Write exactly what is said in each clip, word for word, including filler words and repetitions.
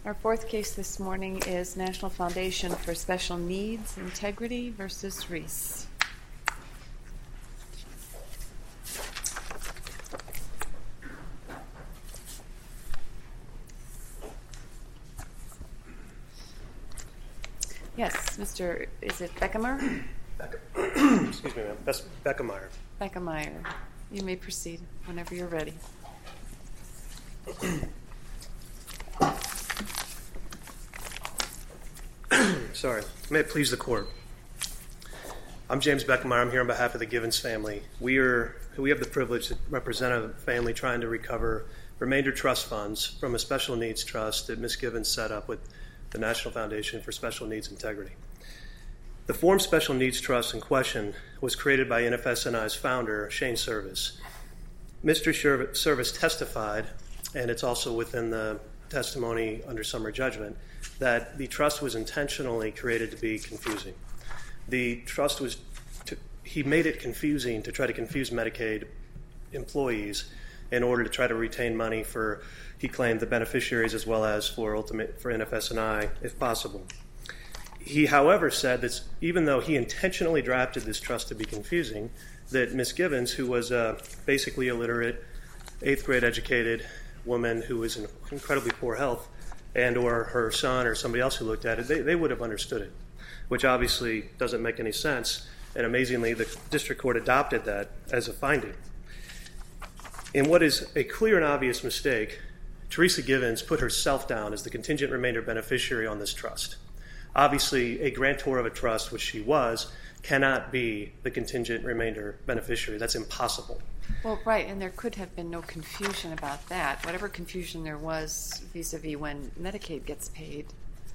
Our fourth case this morning is National Foundation for Special Needs Integrity versus Reese. Yes, Mister Is it Beckemeyer? Beck- Excuse me, ma'am. That's Beckemeyer. Beckemeyer. You may proceed whenever you're ready. Sorry. May it please the court. I'm James Beckemeyer. I'm here on behalf of the Givens family. We are we have the privilege to represent a family trying to recover remainder trust funds from a special needs trust that Miz Givens set up with the National Foundation for Special Needs Integrity. The form Special Needs Trust in question was created by N F S N I's founder, Shane Service. Mister Service testified, and it's also within the testimony under summary judgment, that the trust was intentionally created to be confusing. The trust was, to, he made it confusing to try to confuse Medicaid employees in order to try to retain money for, he claimed, the beneficiaries as well as for ultimate for N F S N I if possible. He, however, said that even though he intentionally drafted this trust to be confusing, that Miz Givens, who was a basically illiterate, eighth grade educated woman who was in incredibly poor health, and or her son or somebody else who looked at it, they, they would have understood it, which obviously doesn't make any sense. And amazingly, the district court adopted that as a finding. In what is a clear and obvious mistake, Teresa Givens put herself down as the contingent remainder beneficiary on this trust. Obviously, a grantor of a trust, which she was, cannot be the contingent remainder beneficiary. That's impossible. Well, right, and there could have been no confusion about that. Whatever confusion there was vis-a-vis when Medicaid gets paid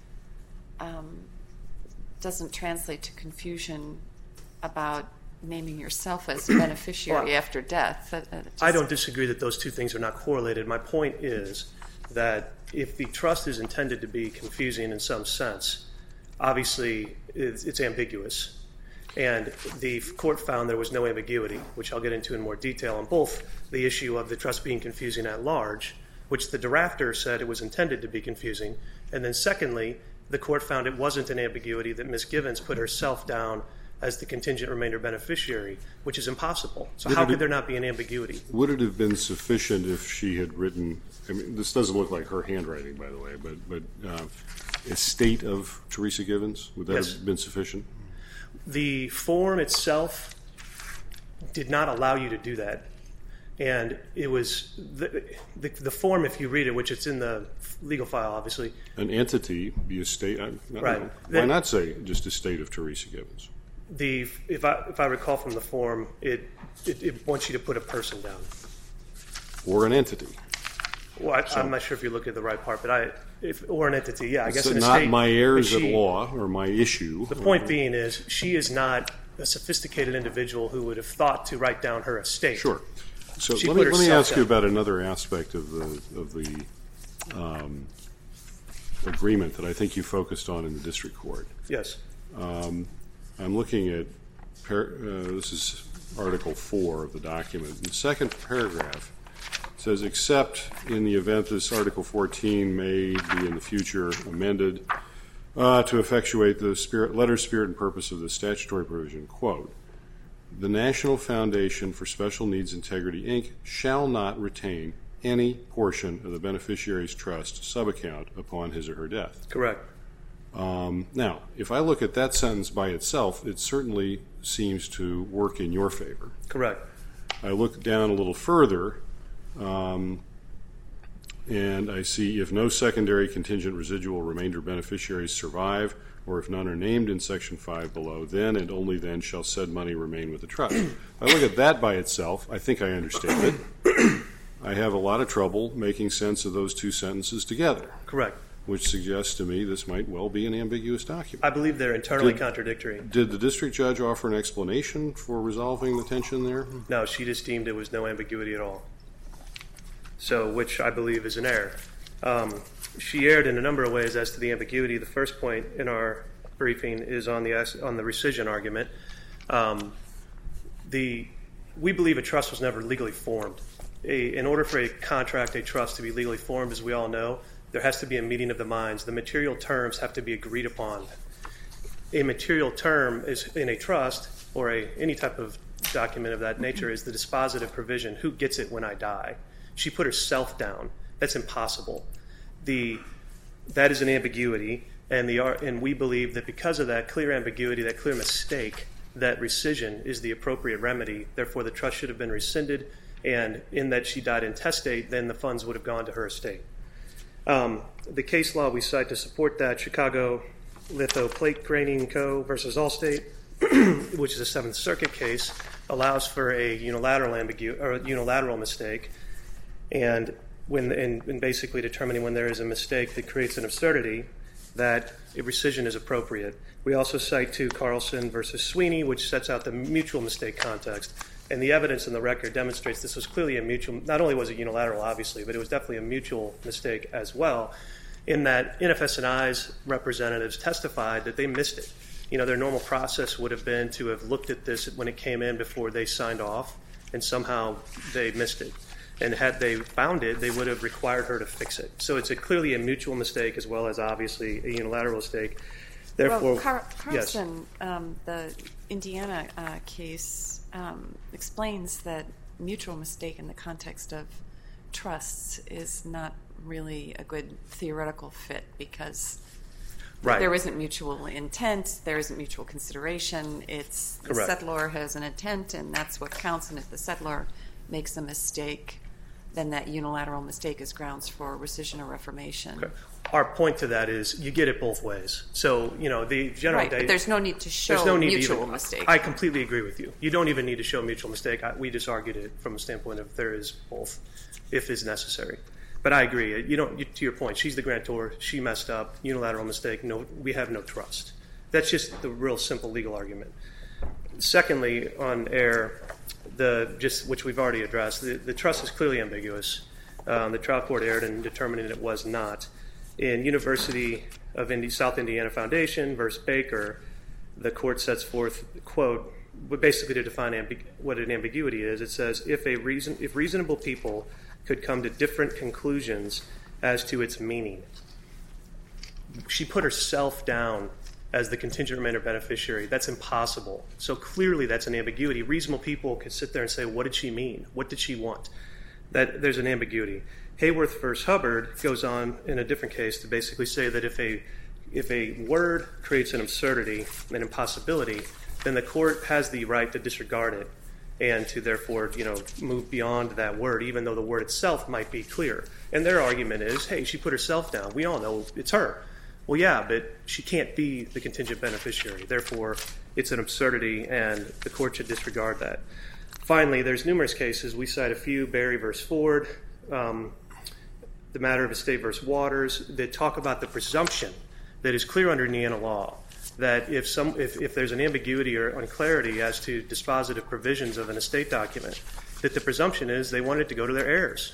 um, doesn't translate to confusion about naming yourself as a beneficiary well, after death. That, that just... I don't disagree that those two things are not correlated. My point is that if the trust is intended to be confusing in some sense, obviously it's, it's ambiguous. And the court found there was no ambiguity, which I'll get into in more detail on both the issue of the trust being confusing at large, which the drafter said it was intended to be confusing, and then secondly, the court found it wasn't an ambiguity that Miz Givens put herself down as the contingent remainder beneficiary, which is impossible. So would how could have, there not be an ambiguity? Would it have been sufficient if she had written, I mean, this doesn't look like her handwriting, by the way, but, but uh, estate of Teresa Givens, would that yes. have been sufficient? The form itself did not allow you to do that. And it was, the, the, the form, if you read it, which it's in the legal file, obviously. An entity, the estate, I, I right. Know. Why the, not say just estate of Teresa Givens? The, if I, if I recall from the form, it, it, it wants you to put a person down. Or an entity. Well, I, so, I'm not sure if you look at the right part, but I, if, or an entity, yeah, I guess an not estate. My heirs at law or my issue. The point being is she is not a sophisticated individual who would have thought to write down her estate. Sure. So she let me, let me ask down. you about another aspect of the of the um, agreement that I think you focused on in the district court. Yes. Um, I'm looking at par- uh, this is Article Four of the document. The second paragraph says, except in the event this Article fourteen may be in the future amended uh, to effectuate the spirit, letter, spirit, and purpose of the statutory provision, quote, the National Foundation for Special Needs Integrity, Incorporated shall not retain any portion of the beneficiary's trust subaccount upon his or her death. Correct. Um, now, if I look at that sentence by itself, it certainly seems to work in your favor. Correct. I look down a little further, um, and I see if no secondary contingent residual remainder beneficiaries survive, or if none are named in Section five below, then and only then shall said money remain with the trust. If I look at that by itself, I think I understand it. I have a lot of trouble making sense of those two sentences together. Correct. Which suggests to me this might well be an ambiguous document. I believe they're internally did, contradictory. Did the district judge offer an explanation for resolving the tension there? No, she just deemed there was no ambiguity at all. So, which I believe is an error. Um, she erred in a number of ways as to the ambiguity. The first point in our briefing is on the on the rescission argument. Um, the we believe a trust was never legally formed. A, in order for a contract, a trust to be legally formed, as we all know, There has to be a meeting of the minds. The material terms have to be agreed upon. A material term is in a trust or a any type of document of that nature is the dispositive provision. Who gets it when I die? She put herself down. That's impossible. The that is an ambiguity, and the and we believe that because of that clear ambiguity, that clear mistake, that rescission is the appropriate remedy. Therefore, the trust should have been rescinded, and in that she died intestate, then the funds would have gone to her estate. Um, the case law we cite to support that, Chicago Litho Plate Graining Co. versus Allstate, which is a Seventh Circuit case, allows for a unilateral ambigu- or a unilateral mistake, and when and, and basically determining when there is a mistake that creates an absurdity, that a rescission is appropriate. We also cite to Carlson versus Sweeney, which sets out the mutual mistake context, and the evidence in the record demonstrates this was clearly a mutual. Not only was it unilateral, obviously, but it was definitely a mutual mistake as well. In that N F S and I's representatives testified that they missed it. You know, their normal process would have been to have looked at this when it came in before they signed off, and somehow they missed it. And had they found it, they would have required her to fix it. So it's a clearly a mutual mistake as well as obviously a unilateral mistake. Therefore, well, Car- Carlson, yes. um, the Indiana uh, case, um, explains that mutual mistake in the context of trusts is not really a good theoretical fit because right. there isn't mutual intent, there isn't mutual consideration. It's the Correct. settlor has an intent, and that's what counts. And if the settlor makes a mistake, then that unilateral mistake is grounds for rescission or reformation. Okay. Our point to that is you get it both ways. So, you know, the general right, data, but there's no need to show no need mutual to even, mistake. I completely agree with you. You don't even need to show mutual mistake. I, we just argued it from a standpoint of there is both, if is necessary. But I agree. You don't. You, to your point, she's the grantor. She messed up. Unilateral mistake. No, we have no trust. That's just the real simple legal argument. Secondly, on air, the just which we've already addressed, the, the trust is clearly ambiguous. Um, the trial court erred in determining it was not. In University of Indi- South Indiana Foundation versus Baker, the court sets forth, quote, basically to define ambi- what an ambiguity is. It says, if a reason, if reasonable people could come to different conclusions as to its meaning. She put herself down as the contingent remainder beneficiary. That's impossible. So clearly that's an ambiguity. Reasonable people could sit there and say, what did she mean? What did she want? That there's an ambiguity. Hayworth versus Hubbard goes on in a different case to basically say that if a if a word creates an absurdity, an impossibility, then the court has the right to disregard it and to therefore, you know, move beyond that word, even though the word itself might be clear. And their argument is, hey, she put herself down. We all know it's her. Well, yeah, but she can't be the contingent beneficiary. Therefore, it's an absurdity, and the court should disregard that. Finally, there's numerous cases. We cite a few, Barry versus Ford, um, the matter of estate versus Waters, that talk about the presumption that is clear under Indiana law that if some if, if there's an ambiguity or unclarity as to dispositive provisions of an estate document, that the presumption is they want it to go to their heirs.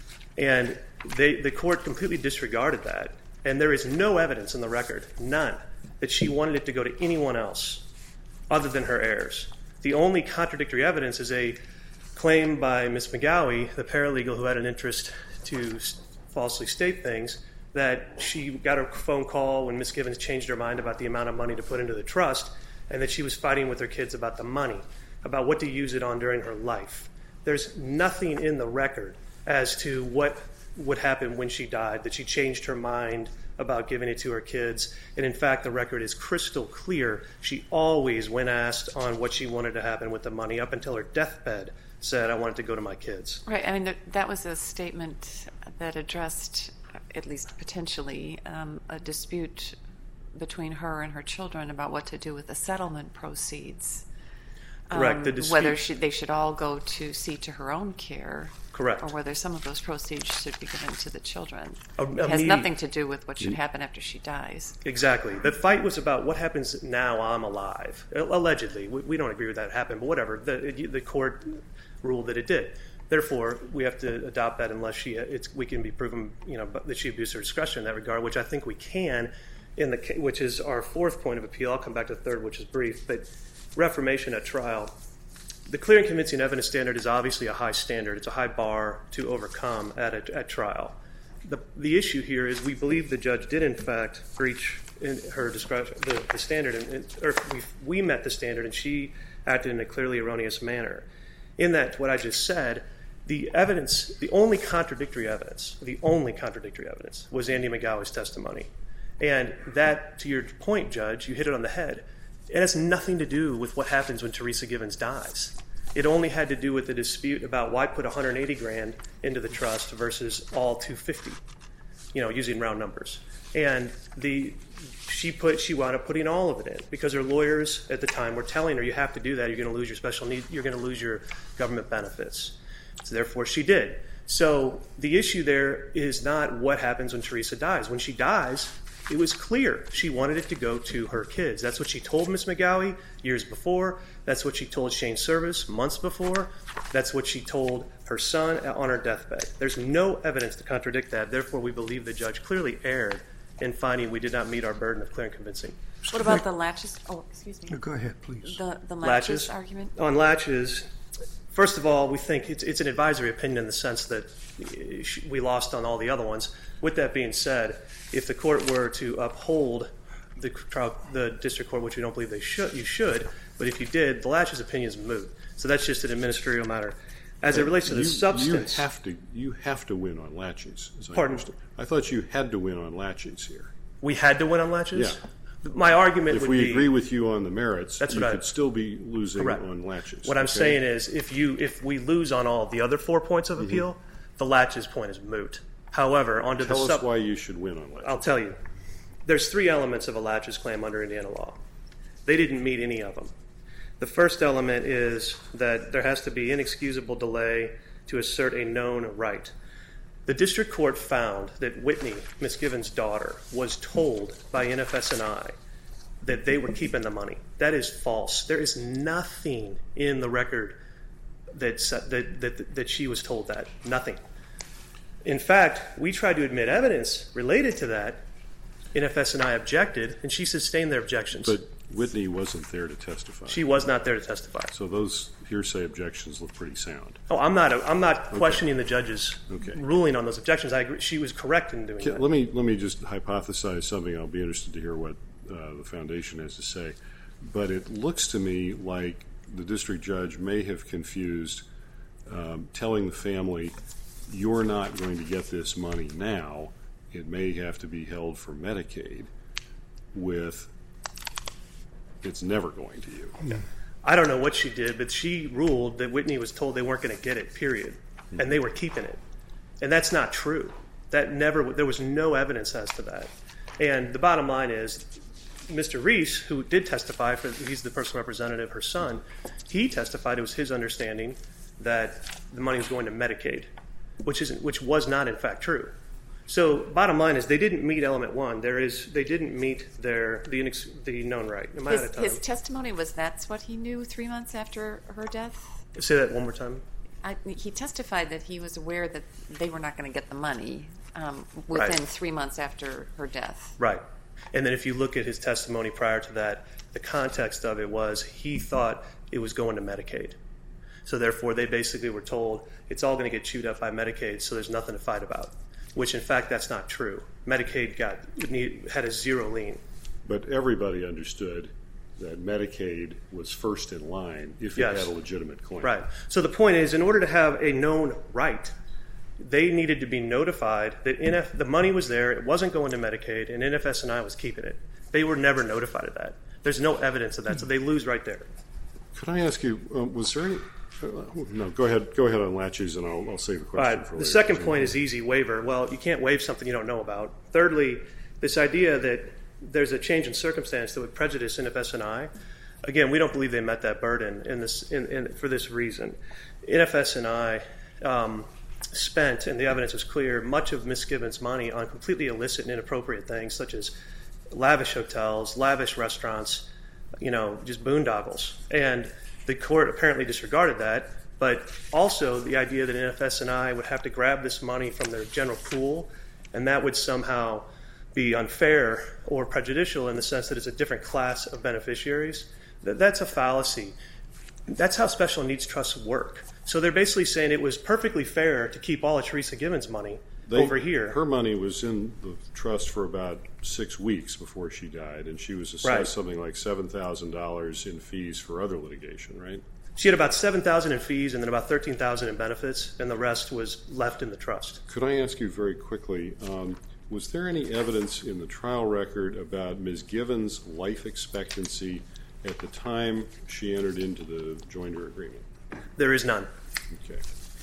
And they, the court completely disregarded that. And there is no evidence in the record, none, that she wanted it to go to anyone else other than her heirs. The only contradictory evidence is a claim by Miz McGowie, the paralegal who had an interest to falsely state things, that she got a phone call when Miz Givens changed her mind about the amount of money to put into the trust, and that she was fighting with her kids about the money, about what to use it on during her life. There's nothing in the record as to what would happen when she died, that she changed her mind about giving it to her kids. And in fact, the record is crystal clear. She always, when asked on what she wanted to happen with the money, up until her deathbed, said, I want it to go to my kids. Right. I mean, th- that was a statement that addressed, at least potentially, um, a dispute between her and her children about what to do with the settlement proceeds. Correct. Um, the dispute, whether she, they should all go to see to her own care. Correct. Or whether some of those proceeds should be given to the children. A, it has me- nothing to do with what should happen after she dies. Exactly. The fight was about what happens now I'm alive. Allegedly. We, we don't agree with that happened, but whatever. The, the court ruled that it did. Therefore, we have to adopt that unless she, it's, we can be proven, you know, that she abused her discretion in that regard, which I think we can, in the which is our fourth point of appeal. I'll come back to the third, which is brief. But reformation at trial. The clear and convincing evidence standard is obviously a high standard. It's a high bar to overcome at, a, at trial. the, the issue here is we believe the judge did, in fact, breach in her discretion, the, the standard, and, or we, we met the standard, and she acted in a clearly erroneous manner. In that, what I just said, the evidence, the only contradictory evidence, the only contradictory evidence was Andy McGowey's testimony. And that, to your point, Judge, you hit it on the head. It has nothing to do with what happens when Teresa Givens dies. It only had to do with the dispute about why put one hundred eighty grand into the trust versus all two hundred fifty, you know, using round numbers. And the she put she wound up putting all of it in because her lawyers at the time were telling her, you have to do that. You're going to lose your special need. You're going to lose your government benefits. So therefore, she did. So the issue there is not what happens when Teresa dies. When she dies, it was clear she wanted it to go to her kids. That's what she told Miz McGowy years before. That's what she told Shane Service months before. That's what she told her son on her deathbed. There's no evidence to contradict that. Therefore, we believe the judge clearly erred in finding we did not meet our burden of clear and convincing. What about the latches? Oh, excuse me. No, go ahead, please. The, the Latches latches, argument? On latches, first of all, we think it's, it's an advisory opinion in the sense that we lost on all the other ones. With that being said, if the court were to uphold the trial, the district court, which we don't believe they should, you should, but if you did, the latches opinion is moot. So that's just an administrative matter. As it relates to the you, substance, you have to you have to win on latches. As I Pardon? understand. I thought you had to win on latches here. we had to win on latches. Yeah. My argument if would we be, agree with you on the merits, That's you what I- could still be losing Correct. on latches. What I'm okay? saying is, if you if we lose on all the other four points of appeal, the latches point is moot. However, onto Tell the us sub, why you should win on latches. I'll tell you. There's three elements of a latches claim under Indiana law. They didn't meet any of them. The first element is that there has to be inexcusable delay to assert a known right. The district court found that Whitney, Miss Givens' daughter, was told by N F S and I that they were keeping the money. That is false. There is nothing in the record that that that, that she was told that. Nothing. In fact, we tried to admit evidence related to that. N F S and I objected, and she sustained their objections. But Whitney wasn't there to testify. She was not there to testify. So those hearsay objections look pretty sound. Oh, I'm not. I'm not questioning the judge's Okay. ruling on those objections. I agree. She was correct in doing Okay, that. let me let me just hypothesize something. I'll be interested to hear what uh, the foundation has to say. But it looks to me like the district judge may have confused um, telling the family, "You're not going to get this money now. It may have to be held for Medicaid," with "It's never going to you." Yeah. I don't know what she did, but she ruled that Whitney was told they weren't going to get it, period. And they were keeping it. And that's not true. That never, there was no evidence as to that. And the bottom line is, Mister Reese, who did testify, for he's the personal representative, her son, he testified it was his understanding that the money was going to Medicaid, which isn't, which was not in fact true. So bottom line is they didn't meet element one. There is they didn't meet their the inex, the known right. Am I out His, of time? his testimony was that's what he knew three months after her death? Say that one more time. I, he testified that he was aware that they were not going to get the money um, within Right. three months after her death. Right. And then if you look at his testimony prior to that, the context of it was he thought it was going to Medicaid. So therefore, they basically were told it's all going to get chewed up by Medicaid, so there's nothing to fight about, which in fact that's not true. Medicaid got had a zero lien. But everybody understood that Medicaid was first in line if Yes. it had a legitimate claim. Right. So the point is, in order to have a known right, they needed to be notified that N F, the money was there, it wasn't going to Medicaid, and N F S and I was keeping it. They were never notified of that. There's no evidence of that, so they lose right there. Could I ask you, um, was there any... Uh, no, go ahead. Go ahead on latches, and I'll, I'll save the All question right. for The later. second point is easy waiver. Well, you can't waive something you don't know about. Thirdly, this idea that there's a change in circumstance that would prejudice N F S and I. Again, we don't believe they met that burden in this in, in, for this reason. N F S and I um, spent, and the evidence is clear, much of Miss Givens' money on completely illicit and inappropriate things, such as lavish hotels, lavish restaurants, you know, just boondoggles. And the court apparently disregarded that, but also the idea that N F S and I would have to grab this money from their general pool, and that would somehow be unfair or prejudicial in the sense that it's a different class of beneficiaries. That's a fallacy. That's how special needs trusts work. So they're basically saying it was perfectly fair to keep all of Teresa Givens' money They, over here. Her money was in the trust for about six weeks before she died, and she was assessed right. something like seven thousand dollars in fees for other litigation, right? She had about seven thousand dollars in fees and then about thirteen thousand dollars in benefits, and the rest was left in the trust. Could I ask you very quickly, um, was there any evidence in the trial record about Miz Givens' life expectancy at the time she entered into the joinder agreement? There is none. Okay.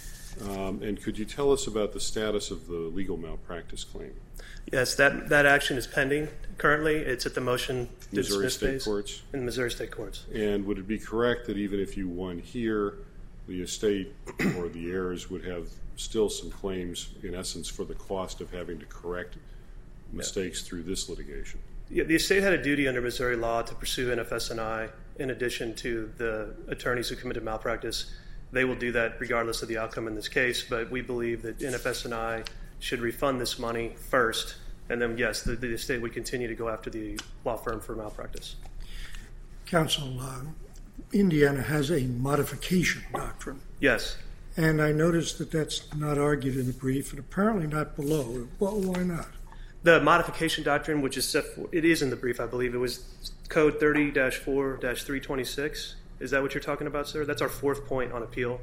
Um, and could you tell us about the status of the legal malpractice claim? Yes, that that action is pending currently. It's at the motion to Missouri dismiss State phase Courts? in the Missouri State Courts. And would it be correct that even if you won here, the estate or the heirs would have still some claims, in essence, for the cost of having to correct mistakes yeah. through this litigation? Yeah, the estate had a duty under Missouri law to pursue N F S and I in addition to the attorneys who committed malpractice. They will do that regardless of the outcome in this case, but we believe that N F S and I should refund this money first, and then, yes, the, the estate would continue to go after the law firm for malpractice. Counsel, uh, Indiana has a modification doctrine. Yes. And I noticed that that's not argued in the brief and apparently not below. Well, why not? The modification doctrine, which is set for, it is in the brief, I believe. It was Code thirty dash four dash three twenty-six. Is that what you're talking about, sir? That's our fourth point on appeal.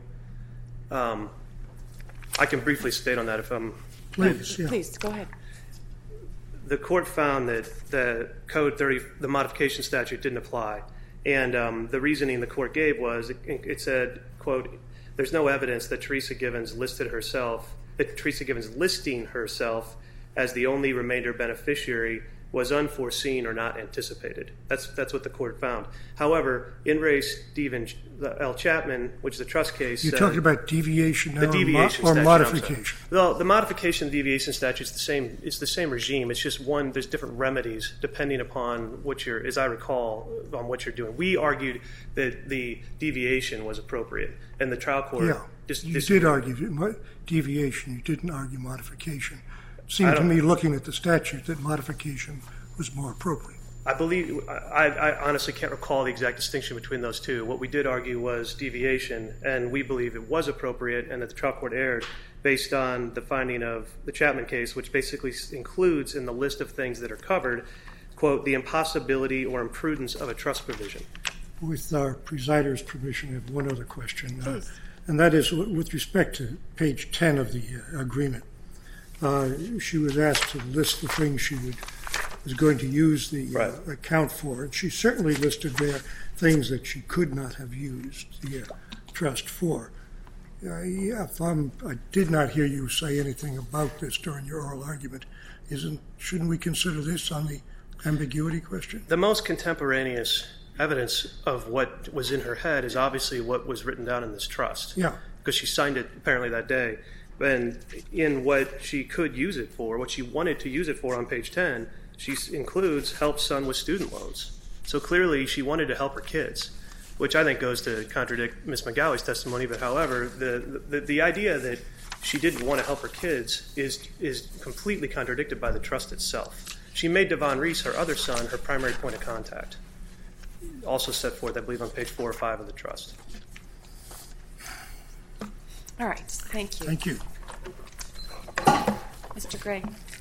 Um, I can briefly state on that if I'm... Please, yeah. Please, go ahead. The court found that the Code thirty, the modification statute, didn't apply. And um, the reasoning the court gave was, it, it said, quote, there's no evidence that Teresa Givens listed herself, that Teresa Givens listing herself as the only remainder beneficiary was unforeseen or not anticipated. That's that's what the court found. However, in re Stephen L. Chapman, which is a trust case... You're uh, talking about deviation now the deviation or, mo- or statute, modification? Well, the modification and deviation statute is the same. It's the same regime. It's just one. There's different remedies depending upon what you're, as I recall, on what you're doing. We argued that the deviation was appropriate, and the trial court... Yeah, just, you just, did argue deviation. You didn't argue modification. It seemed to me, looking at the statute, that modification was more appropriate. I believe, I, I honestly can't recall the exact distinction between those two. What we did argue was deviation, and we believe it was appropriate and that the trial court erred based on the finding of the Chapman case, which basically includes in the list of things that are covered, quote, the impossibility or imprudence of a trust provision. With our presider's permission, I have one other question, uh, Please. and that is with respect to page ten of the uh, agreement. Uh, she was asked to list the things she would, was going to use the uh, right. account for, and she certainly listed there things that she could not have used the uh, trust for. Uh, yeah, if I'm, I did not hear you say anything about this during your oral argument. Isn't shouldn't we consider this on the ambiguity question? The most contemporaneous evidence of what was in her head is obviously what was written down in this trust. Yeah. Because she signed it apparently that day. And in what she could use it for, what she wanted to use it for on page ten, she includes help son with student loans. So clearly she wanted to help her kids, which I think goes to contradict Miz McGowey's testimony. But however, the, the, the idea that she didn't want to help her kids is, is completely contradicted by the trust itself. She made Devon Reese, her other son, her primary point of contact. Also set forth, I believe, on page four or five of the trust. All right, thank you. Thank you. Mister Gray.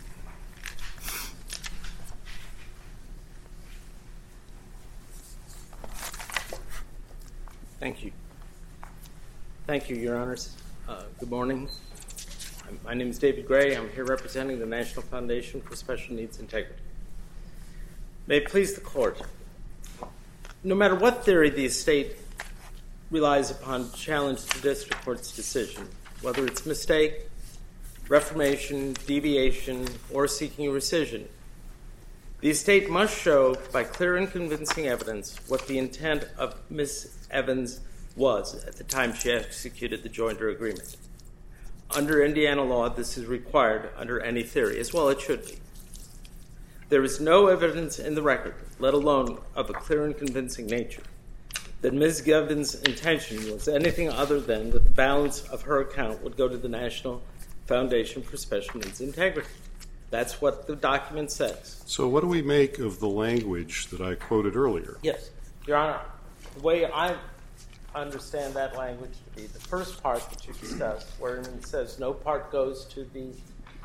Thank you. Thank you, Your Honors. Uh, good morning. I'm, my name is David Gray. I'm here representing the National Foundation for Special Needs Integrity. May it please the Court. No matter what theory the estate relies upon to challenge the district court's decision, whether it's mistake, reformation, deviation, or seeking rescission, the estate must show by clear and convincing evidence what the intent of Miz Evans was at the time she executed the joinder agreement. Under Indiana law, this is required under any theory, as well it should be. There is no evidence in the record, let alone of a clear and convincing nature, that Miz Given's intention was anything other than that the balance of her account would go to the National Foundation for Special Needs Integrity. That's what the document says. So what do we make of the language that I quoted earlier? Yes, Your Honor, the way I understand that language to be, the first part that you discussed, where it says no part goes to the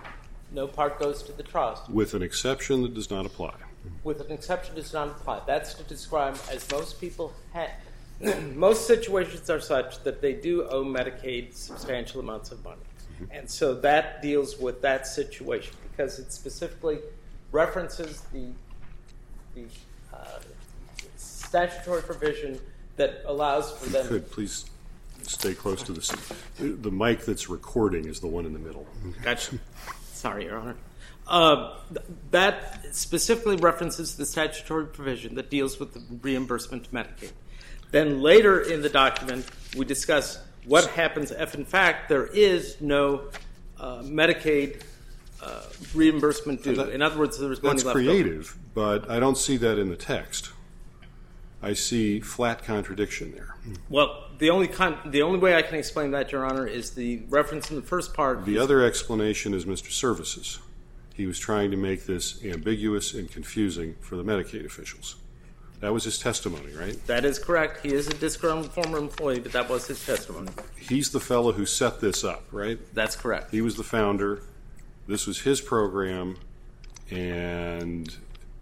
no part goes to the trust. With an exception that does not apply. With an exception does not apply. That's to describe, as most people have, most situations are such that they do owe Medicaid substantial amounts of money. Mm-hmm. And so that deals with that situation because it specifically references the, the uh, statutory provision that allows for them. Could please stay close to the the mic that's recording is the one in the middle. Gotcha. Sorry, Your Honor. Uh, th- that specifically references the statutory provision that deals with the reimbursement to Medicaid. Then later in the document, we discuss what happens if, in fact, there is no uh, Medicaid uh, reimbursement due. That, in other words, there's money that's left creative, over. But I don't see that in the text. I see flat contradiction there. Well, the only con- the only way I can explain that, Your Honor, is the reference in the first part. The other explanation is Mister Services. He was trying to make this ambiguous and confusing for the Medicaid officials. That was his testimony, right? That is correct. He is a disgruntled former employee, but that was his testimony. He's the fellow who set this up, right? That's correct. He was the founder. This was his program, and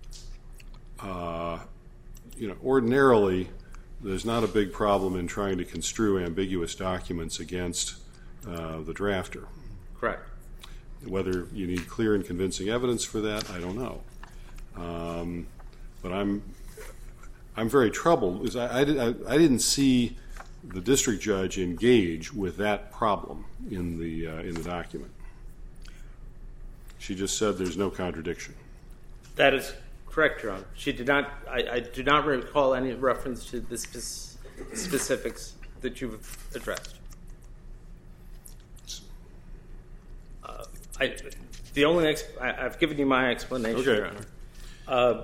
uh, you know, ordinarily, there's not a big problem in trying to construe ambiguous documents against uh, the drafter. Correct. Whether you need clear and convincing evidence for that, I don't know. Um, but I'm I'm very troubled because I, I, I didn't see the district judge engage with that problem in the uh, in the document. She just said there's no contradiction. That is correct, Your Honor. She did not. I, I do not recall any reference to the spe- specifics that you've addressed. Uh, I, the only ex- I, I've given you my explanation, Okay. Your Honor. Uh,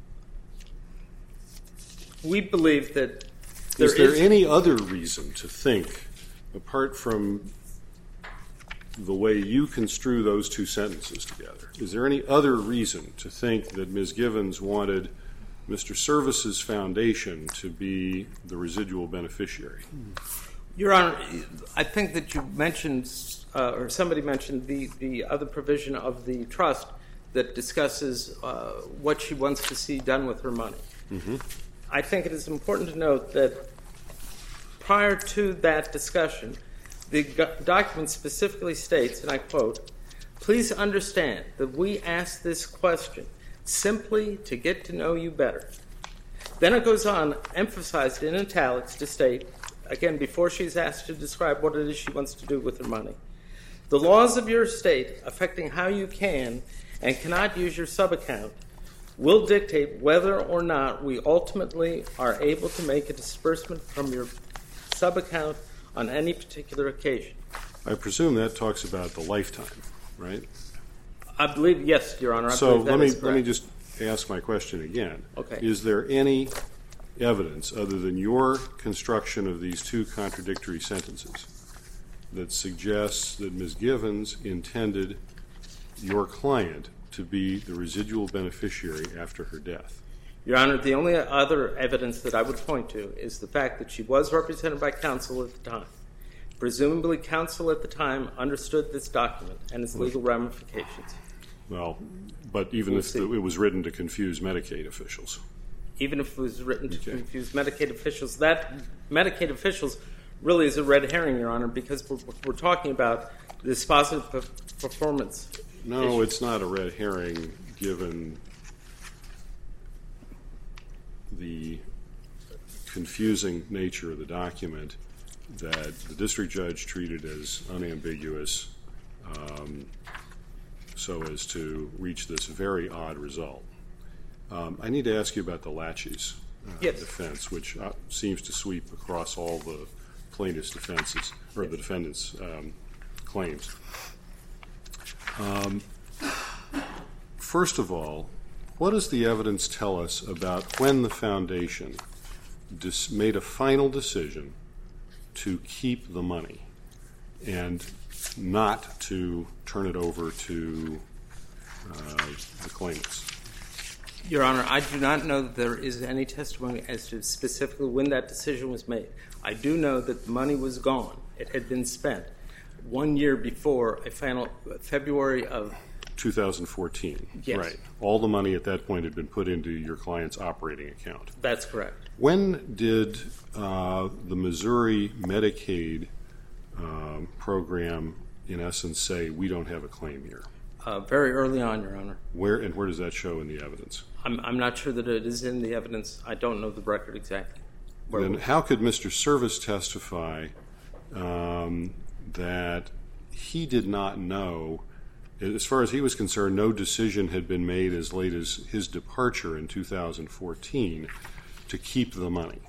we believe that there is there is any other reason to think, apart from the way you construe those two sentences together, is there any other reason to think that Miz Givens wanted Mister Services Foundation to be the residual beneficiary? Your Honor, I think that you mentioned, uh, or somebody mentioned, the, the other provision of the trust that discusses uh, what she wants to see done with her money. Mm-hmm. I think it is important to note that prior to that discussion, the go- document specifically states, and I quote, "Please understand that we ask this question simply to get to know you better." Then it goes on, emphasized in italics, to state, again, before she's asked to describe what it is she wants to do with her money, "The laws of your state affecting how you can and cannot use your subaccount will dictate whether or not we ultimately are able to make a disbursement from your subaccount on any particular occasion." I presume that talks about the lifetime, right? I believe, yes, Your Honor. I So believe that let me is let me correct. just ask my question again. Okay. Is there any evidence other than your construction of these two contradictory sentences that suggests that Miz Givens intended your client to be the residual beneficiary after her death? Your Honor, the only other evidence that I would point to is the fact that she was represented by counsel at the time. Presumably, counsel at the time understood this document and its legal ramifications. Well, but even We'll if see. the, it was written to confuse Medicaid officials. Even if it was written to Okay. confuse Medicaid officials, that Medicaid officials really is a red herring, Your Honor, because we're, we're talking about this positive pe- performance. No, issue. it's not a red herring given the confusing nature of the document that the district judge treated as unambiguous um, so as to reach this very odd result. Um, I need to ask you about the laches uh, Yes. defense, which uh, seems to sweep across all the plaintiff's defenses, or the defendant's um, claims. Um, first of all, what does the evidence tell us about when the foundation dis- made a final decision to keep the money and not to turn it over to uh, the claimants? Your Honor, I do not know that there is any testimony as to specifically when that decision was made. I do know that the money was gone. It had been spent one year before a final February of two thousand fourteen. Yes. Right. All the money at that point had been put into your client's operating account. That's correct. When did uh, the Missouri Medicaid um, program, in essence, say we don't have a claim here? Uh, very early on, Your Honor. Where and where does that show in the evidence? I'm, I'm not sure that it is in the evidence. I don't know the record exactly. Where Then we- how could Mister Service testify um, that he did not know, as far as he was concerned, no decision had been made as late as his departure in two thousand fourteen to keep the money?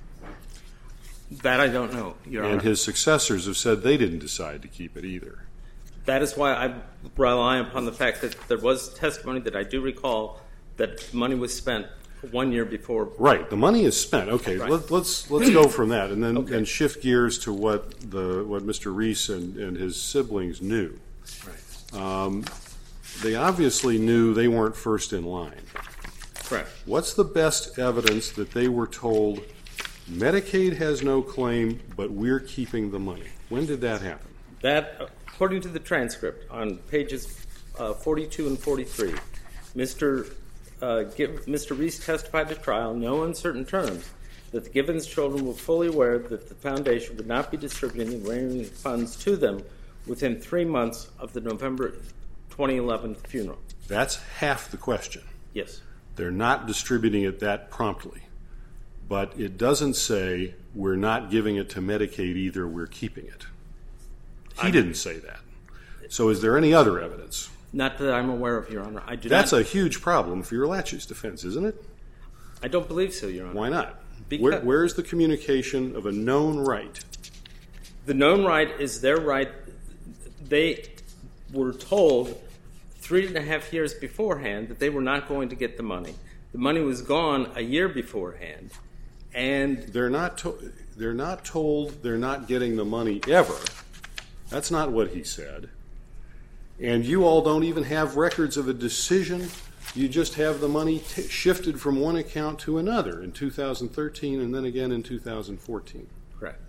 That I don't know, Your And Honor. his successors have said they didn't decide to keep it either. That is why I rely upon the fact that there was testimony that I do recall that money was spent one year before. Right, the money is spent. Okay, Right. let, let's let's go from that, and then Okay. and shift gears to what the what Mister Reese and, and his siblings knew. Right. They obviously knew they weren't first in line. Correct. What's the best evidence that they were told Medicaid has no claim, but we're keeping the money? When did that happen? That, according to the transcript on pages uh, forty-two and forty-three, Mister Uh, give, Mister Reese testified at trial in no uncertain terms that the Givens children were fully aware that the foundation would not be distributing the remaining funds to them within three months of the November twenty eleven funeral. That's half the question. Yes. They're not distributing it that promptly. But it doesn't say we're not giving it to Medicaid either, we're keeping it. He I- didn't say that. So is there any other evidence? Not that I'm aware of, Your Honor. I do That's not. a huge problem for your laches defense, isn't it? I don't believe so, Your Honor. Why not? Because- Where, where's the communication of a known right? The known right is their right. They were told three and a half years beforehand that they were not going to get the money. The money was gone a year beforehand, and They're not, to, they're not told they're not getting the money ever. That's not what he said. And you all don't even have records of a decision. You just have the money t- shifted from one account to another in two thousand thirteen and then again in two thousand fourteen. correct.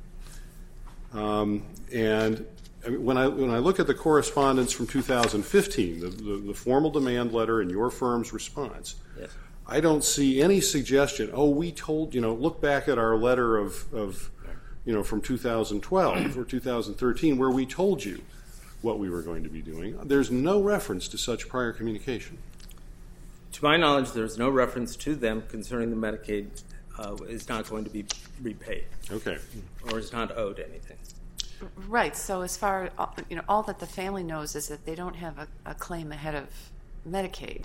Um, and I mean, when I when I look at the correspondence from two thousand fifteen, the, the, the formal demand letter and your firm's response, Yes. I don't see any suggestion. Oh, we told you know. Look back at our letter of of you know from two thousand twelve or two thousand thirteen where we told you what we were going to be doing. There's no reference to such prior communication. To my knowledge, there's no reference to them concerning the Medicaid uh, is not going to be repaid Okay. or is not owed anything. Right. So as far, you know, all that the family knows is that they don't have a, a claim ahead of Medicaid.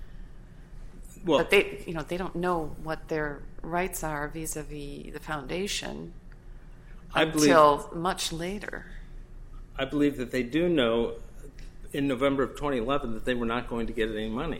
Well, But they, you know, they don't know what their rights are vis-a-vis the foundation I believe, until much later. I believe that they do know in November of twenty eleven that they were not going to get any money.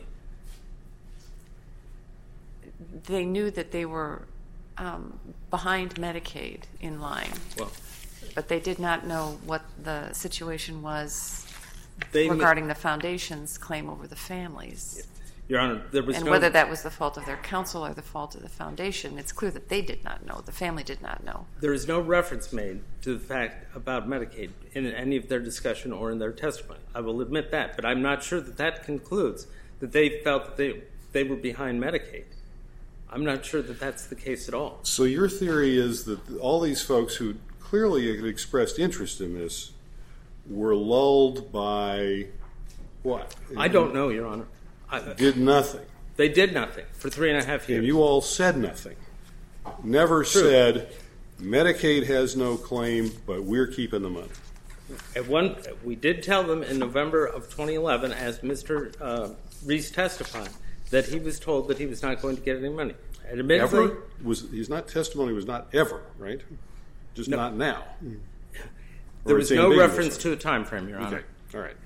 They knew that they were um, behind Medicaid in line, Well, but they did not know what the situation was they regarding the foundation's claim over the families. Your Honor, there was And no whether that was the fault of their counsel or the fault of the foundation, it's clear that they did not know. The family did not know. there is no reference made to the fact about Medicaid in any of their discussion or in their testimony. I will admit that, but I'm not sure that that concludes that they felt that they they were behind Medicaid. I'm not sure that that's the case at all. So your theory is that all these folks who clearly had expressed interest in this were lulled by what? I don't know, Your Honor. I, Did nothing. they did nothing for three and a half years. And you all said nothing. Never True. said Medicaid has no claim, but we're keeping the money. At one, we did tell them in November of twenty eleven, as Mister Uh, Reese testified, that he was told that he was not going to get any money. And admittedly, Ever was his not testimony was not ever, right? Just No. not now. there Or was it's no ambiguous. reference to a time frame, Your Honor. Okay, all right.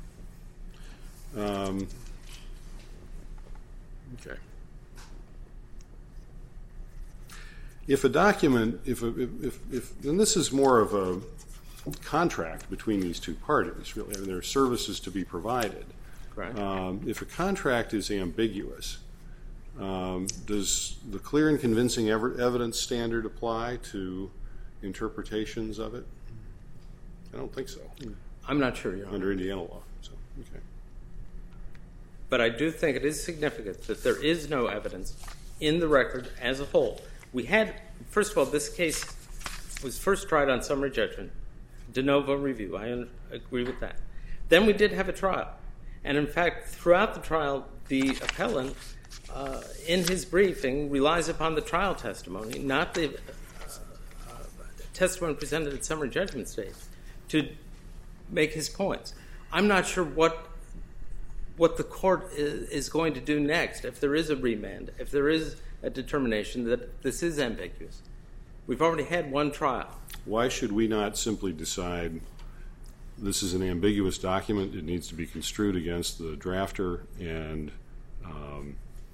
Um, okay. If a document, if, a, if, if, and this is more of a contract between these two parties, really, I mean, there are services to be provided. Correct. Um, if a contract is ambiguous, um, does the clear and convincing ev- evidence standard apply to interpretations of it? I don't think so. I'm not sure, Your Honor. Under Indiana law. So, okay. But I do think it is significant that there is no evidence in the record as a whole. We had, first of all, this case was first tried on summary judgment, de novo review. I un- agree with that. Then we did have a trial. And in fact, throughout the trial, the appellant, uh, in his briefing, relies upon the trial testimony, not the uh, testimony presented at summary judgment stage, to make his points. I'm not sure what what the court is, is going to do next if there is a remand, if there is a determination that this is ambiguous. We've already had one trial. Why should we not simply decide this is an ambiguous document, it needs to be construed against the drafter, and um,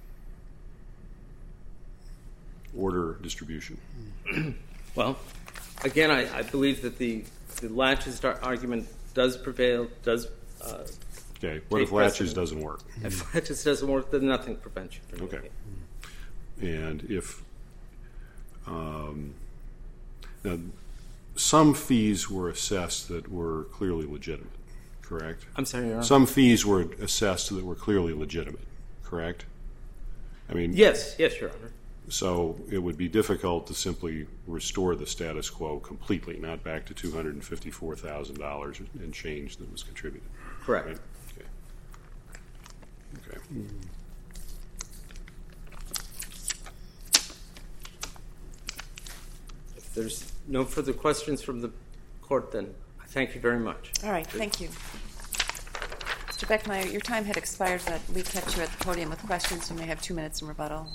order distribution? Well, again, I, I believe that the, the Latches argument does prevail, does uh, Okay, what if Latches doesn't work? If Latches doesn't work, then nothing prevents you from Okay. doing it. And if um, now, some fees were assessed that were clearly legitimate, correct? I'm sorry, Your Honor. Some fees were assessed that were clearly legitimate, correct? I mean, Yes, yes, Your Honor. so it would be difficult to simply restore the status quo completely, not back to two hundred fifty-four thousand dollars and change that was contributed. Correct. Right? Okay. Okay. If there's no further questions from the court, then I thank you very much. All right, thank you. Mister Beckmeyer, your time had expired, but we kept you at the podium with questions. You may have two minutes in rebuttal.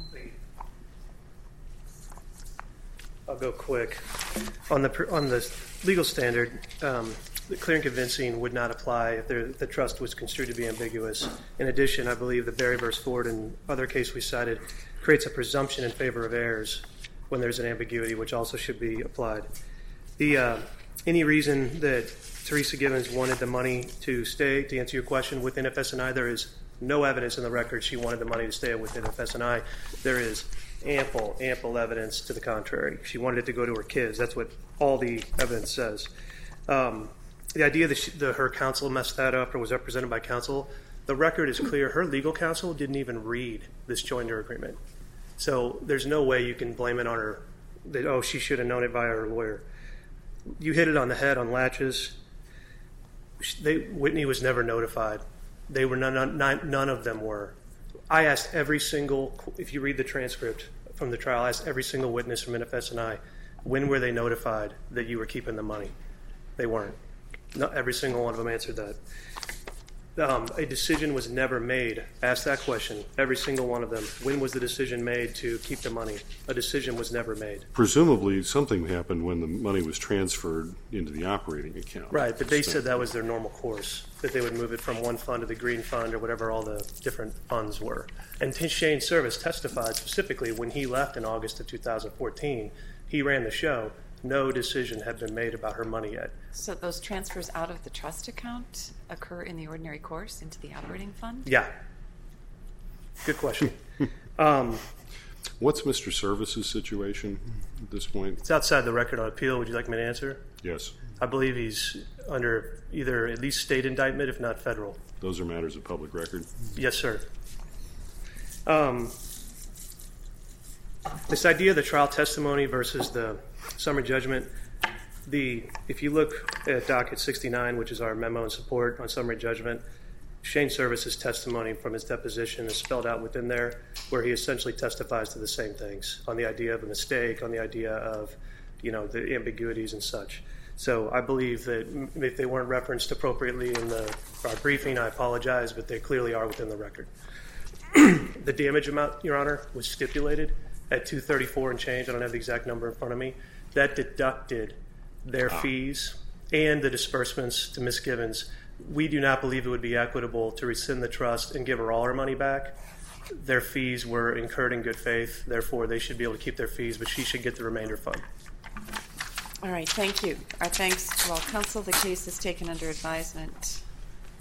I'll go quick. On the on the legal standard, um, the clear and convincing would not apply if there, the trust was construed to be ambiguous. In addition, I believe the Berry versus Ford and other case we cited creates a presumption in favor of heirs when there's an ambiguity, which also should be applied. The uh, any reason that Teresa Givens wanted the money to stay, to answer your question, within F S and I, there is no evidence in the record she wanted the money to stay within F S and I. There is ample, ample evidence to the contrary. She wanted it to go to her kids. That's what all the evidence says. Um, the idea that, she, that her counsel messed that up or was represented by counsel, the record is clear. Her legal counsel didn't even read this joinder agreement. So there's no way you can blame it on her, that, oh, she should have known it via her lawyer. You hit it on the head on Latches. They, Whitney was never notified. They were none, none, none of them were. I asked every single, if you read the transcript from the trial, I asked every single witness from N F S and I, when were they notified that you were keeping the money? They weren't. Not every single one of them answered that. Um, a decision was never made. Ask that question. Every single one of them. When was the decision made to keep the money? A decision was never made. Presumably something happened when the money was transferred into the operating account. Right, but they said that was their normal course, that they would move it from one fund to the green fund or whatever all the different funds were. And Shane Service testified specifically when he left in August of two thousand fourteen, he ran the show. No decision had been made about her money yet. So those transfers out of the trust account occur in the ordinary course into the operating fund? Yeah. Good question. um, What's Mister Service's situation at this point? it's outside the record on appeal. Would you like me to answer? Yes. I believe he's under either at least state indictment, if not federal. Those are matters of public record. Yes, sir. Um, this idea of the trial testimony versus the summary judgment, the if you look at docket sixty-nine, which is our memo in support on summary judgment, Shane Service's testimony from his deposition is spelled out within there, where he essentially testifies to the same things on the idea of a mistake, on the idea of, you know, the ambiguities and such. So I believe that if they weren't referenced appropriately in the, our briefing, I apologize, but they clearly are within the record. The damage amount, Your Honor, was stipulated at two thirty-four and change. I don't have the exact number in front of me. That deducted their ah. fees and the disbursements to Miz Givens. We do not believe it would be equitable to rescind the trust and give her all her money back. Their fees were incurred in good faith. Therefore, they should be able to keep their fees, but she should get the remainder fund. All right, thank you. Our thanks to all counsel. The case is taken under advisement.